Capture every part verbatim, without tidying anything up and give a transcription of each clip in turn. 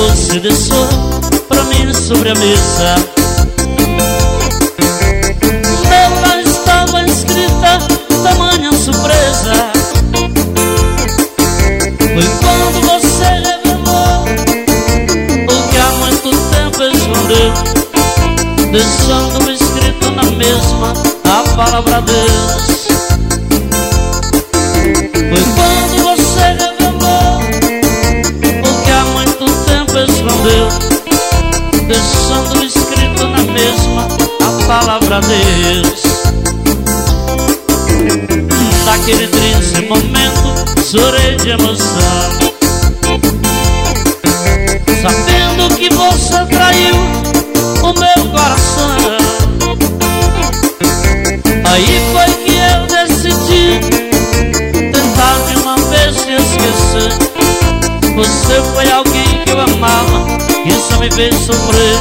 você deixou pra mim sobre a mesa. Nela estava escrita tamanha surpresa. Foi quando você revelou o que há muito tempo escondeu, deixando escrito na mesma a palavra Deus. Foi quando você revelou o que há muito tempo escondeu, deixando escrito na mesma a palavra Deus. Naquele triste momento chorei de emoção, sabendo que você traiu o meu coração. Aí foi que eu decidi tentar de uma vez te esquecer. Você foi alguém que eu amava e só me fez sofrer.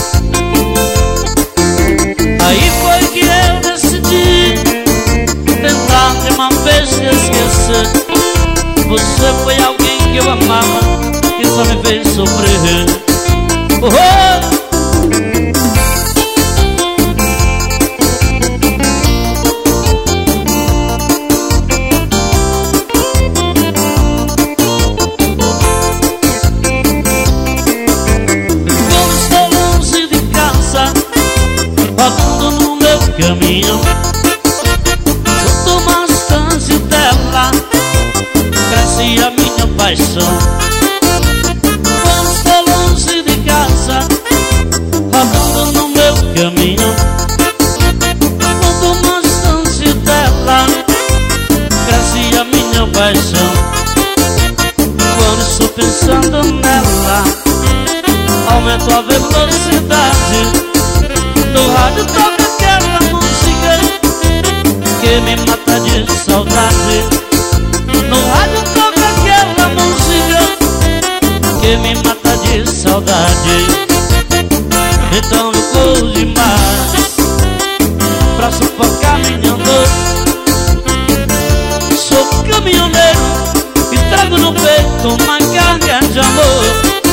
Aí foi que eu decidi tentar de uma vez te esquecer. Você foi alguém que eu amava e só me fez sofrer. Oh, oh! Caminho, quanto mais distante dela cresce a minha paixão. Quando estou longe de casa, rodando no meu caminho, quanto mais distante dela cresce a minha paixão. Quando estou pensando nela, aumento a velocidade. No rádio toca aquela música que me mata de saudade. No rádio toca aquela música que me mata de saudade. Então eu vou demais pra sufocar minha dor. Sou caminhoneiro e trago no peito uma carga de amor.